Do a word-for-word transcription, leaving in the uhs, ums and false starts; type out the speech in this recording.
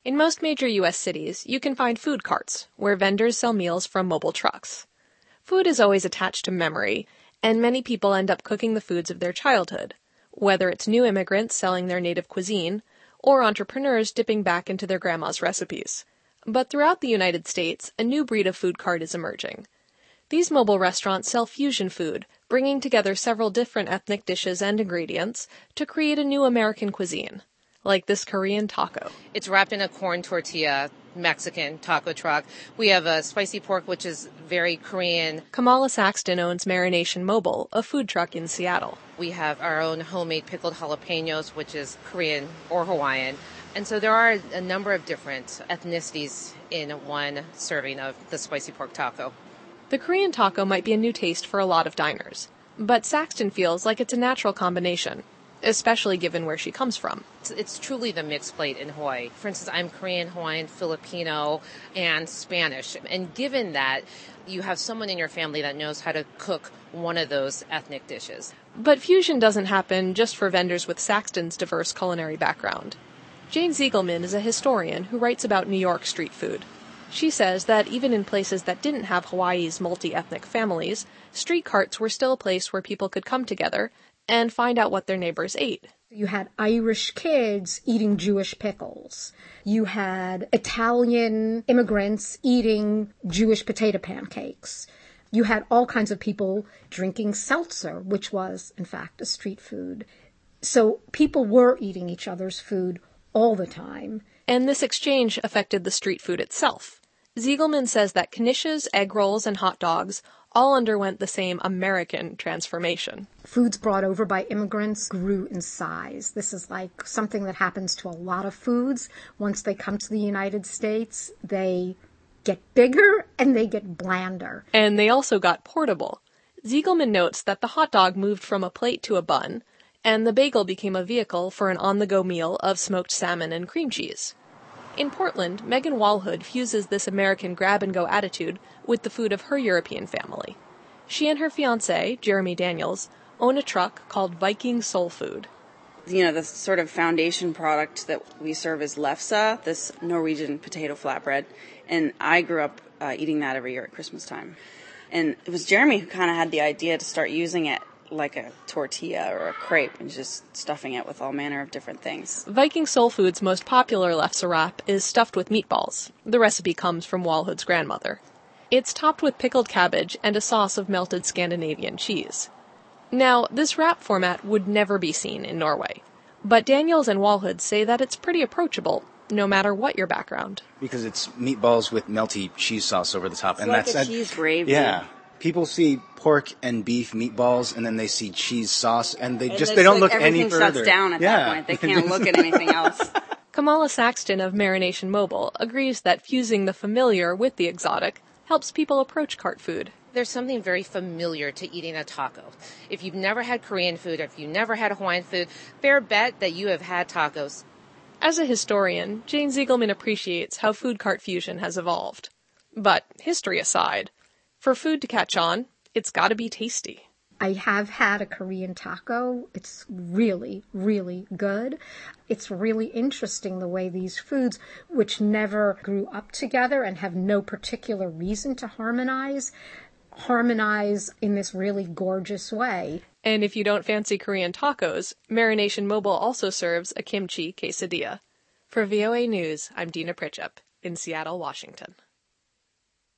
In most major U S cities, you can find food carts, where vendors sell meals from mobile trucks. Food is always attached to memory, and many people end up cooking the foods of their childhood, whether it's new immigrants selling their native cuisine, or entrepreneurs dipping back into their grandma's recipes. But throughout the United States, a new breed of food cart is emerging. These mobile restaurants sell fusion food, bringing together several different ethnic dishes and ingredients to create a new American cuisine, like this Korean taco. It's wrapped in a corn tortilla Mexican taco truck. We have a spicy pork, which is very Korean. Kamala Saxton owns Marination Mobile, a food truck in Seattle. We have our own homemade pickled jalapenos, which is Korean or Hawaiian. And so there are a number of different ethnicities in one serving of the spicy pork taco. The Korean taco might be a new taste for a lot of diners, but Saxton feels like it's a natural combination, especially given where she comes from. It's, it's truly the mixed plate in Hawaii. For instance, I'm Korean, Hawaiian, Filipino, and Spanish. And given that, you have someone in your family that knows how to cook one of those ethnic dishes. But fusion doesn't happen just for vendors with Saxton's diverse culinary background. Jane Ziegelman is a historian who writes about New York street food. She says that even in places that didn't have Hawaii's multi-ethnic families, street carts were still a place where people could come together and find out what their neighbors ate. You had Irish kids eating Jewish pickles. You had Italian immigrants eating Jewish potato pancakes. You had all kinds of people drinking seltzer, which was, in fact, a street food. So people were eating each other's food all the time. And this exchange affected the street food itself. Ziegelman says that knishes, egg rolls, and hot dogs all underwent the same American transformation. Foods brought over by immigrants grew in size. This is like something that happens to a lot of foods. Once they come to the United States, they get bigger and they get blander. And they also got portable. Ziegelman notes that the hot dog moved from a plate to a bun, and the bagel became a vehicle for an on-the-go meal of smoked salmon and cream cheese. In Portland, Megan Walhood fuses this American grab-and-go attitude with the food of her European family. She and her fiancé, Jeremy Daniels, own a truck called Viking Soul Food. You know, the sort of foundation product that we serve is lefse, this Norwegian potato flatbread, and I grew up uh, eating that every year at Christmas time. And it was Jeremy who kind of had the idea to start using it like a tortilla or a crepe and just stuffing it with all manner of different things. Viking Soul Food's most popular lefse wrap is stuffed with meatballs. The recipe comes from Walhood's grandmother. It's topped with pickled cabbage and a sauce of melted Scandinavian cheese. Now, this wrap format would never be seen in Norway, but Daniels and Walhood say that it's pretty approachable, no matter what your background. Because it's meatballs with melty cheese sauce over the top. It's and like that's a that, cheese gravy. Yeah. People see pork and beef meatballs, and then they see cheese sauce, and they And just they don't like look any everything further. shuts down at yeah. that point. They can't look at anything else. Kamala Saxton of Marination Mobile agrees that fusing the familiar with the exotic helps people approach cart food. There's something very familiar to eating a taco. If you've never had Korean food, if you've never had Hawaiian food, fair bet that you have had tacos. As a historian, Jane Ziegelman appreciates how food cart fusion has evolved. But history aside, for food to catch on, it's got to be tasty. I have had a Korean taco. It's really, really good. It's really interesting the way these foods, which never grew up together and have no particular reason to harmonize, harmonize in this really gorgeous way. And if you don't fancy Korean tacos, Marination Mobile also serves a kimchi quesadilla. For V O A News, I'm Dina Pritchett in Seattle, Washington.